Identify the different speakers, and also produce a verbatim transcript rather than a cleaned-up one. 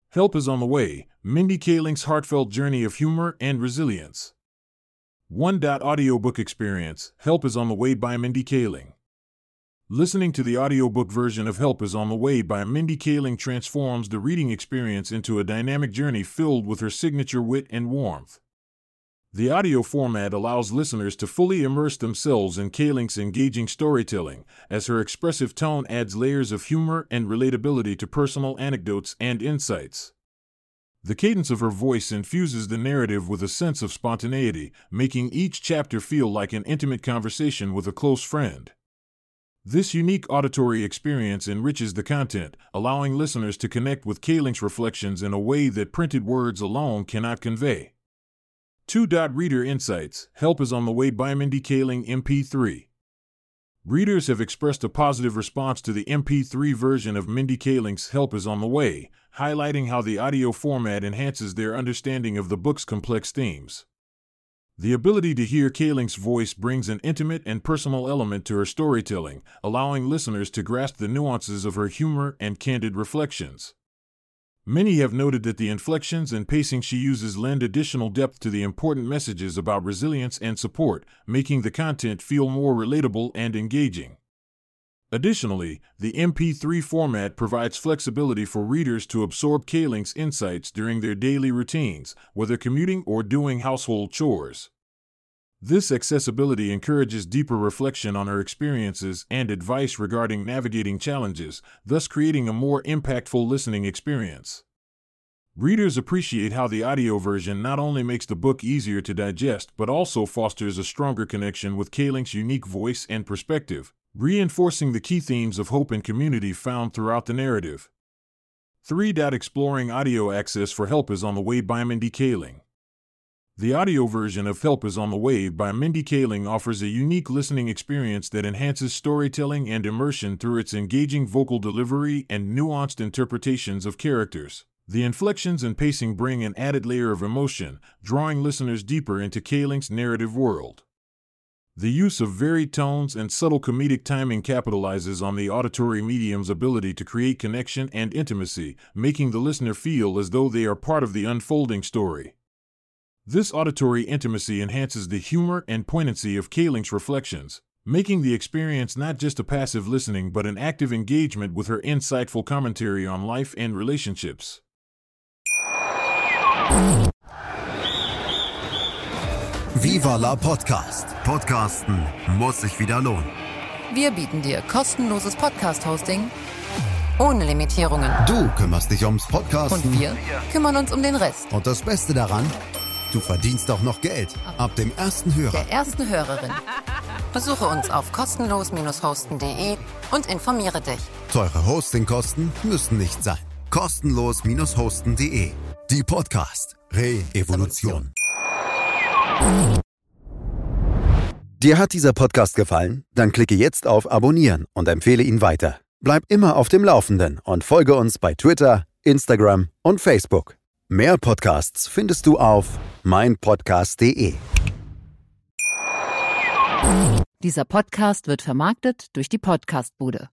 Speaker 1: Help is on the Way, Mindy Kaling's heartfelt journey of humor and resilience. One Audiobook experience, Help is on the Way by Mindy Kaling. Listening to the audiobook version of Help is on the Way by Mindy Kaling transforms the reading experience into a dynamic journey filled with her signature wit and warmth. The audio format allows listeners to fully immerse themselves in Kaling's engaging storytelling, as her expressive tone adds layers of humor and relatability to personal anecdotes and insights. The cadence of her voice infuses the narrative with a sense of spontaneity, making each chapter feel like an intimate conversation with a close friend. This unique auditory experience enriches the content, allowing listeners to connect with Kaling's reflections in a way that printed words alone cannot convey. Two Reader Insights, Help is on the Way by Mindy Kaling M P three. Readers have expressed a positive response to the M P three version of Mindy Kaling's Help is on the Way, highlighting how the audio format enhances their understanding of the book's complex themes. The ability to hear Kaling's voice brings an intimate and personal element to her storytelling, allowing listeners to grasp the nuances of her humor and candid reflections. Many have noted that the inflections and pacing she uses lend additional depth to the important messages about resilience and support, making the content feel more relatable and engaging. Additionally, the M P three format provides flexibility for readers to absorb Kaling's insights during their daily routines, whether commuting or doing household chores. This accessibility encourages deeper reflection on her experiences and advice regarding navigating challenges, thus creating a more impactful listening experience. Readers appreciate how the audio version not only makes the book easier to digest but also fosters a stronger connection with Kaling's unique voice and perspective, reinforcing the key themes of hope and community found throughout the narrative. three Exploring audio access for Help is on the Way by Mindy Kaling. The audio version of Help is on the Way by Mindy Kaling offers a unique listening experience that enhances storytelling and immersion through its engaging vocal delivery and nuanced interpretations of characters. The inflections and pacing bring an added layer of emotion, drawing listeners deeper into Kaling's narrative world. The use of varied tones and subtle comedic timing capitalizes on the auditory medium's ability to create connection and intimacy, making the listener feel as though they are part of the unfolding story. This auditory intimacy enhances the humor and poignancy of Kaling's reflections, making the experience not just a passive listening but an active engagement with her insightful commentary on life and relationships.
Speaker 2: Viva la Podcast. Podcasten muss sich wieder lohnen.
Speaker 3: Wir bieten dir kostenloses Podcast-Hosting ohne Limitierungen.
Speaker 2: Du kümmerst dich ums Podcasten.
Speaker 3: Und wir kümmern uns um den Rest.
Speaker 2: Und das Beste daran, du verdienst auch noch Geld. Ab dem ersten Hörer.
Speaker 3: Der ersten Hörerin. Besuche uns auf kostenlos hosten punkt de und informiere dich.
Speaker 2: Teure Hostingkosten müssen nicht sein. kostenlos hosten punkt de. Die Podcast Re-Evolution. Dir hat dieser Podcast gefallen? Dann klicke jetzt auf Abonnieren und empfehle ihn weiter. Bleib immer auf dem Laufenden und folge uns bei Twitter, Instagram und Facebook. Mehr Podcasts findest du auf meinpodcast punkt de.
Speaker 4: Dieser Podcast wird vermarktet durch die Podcastbude.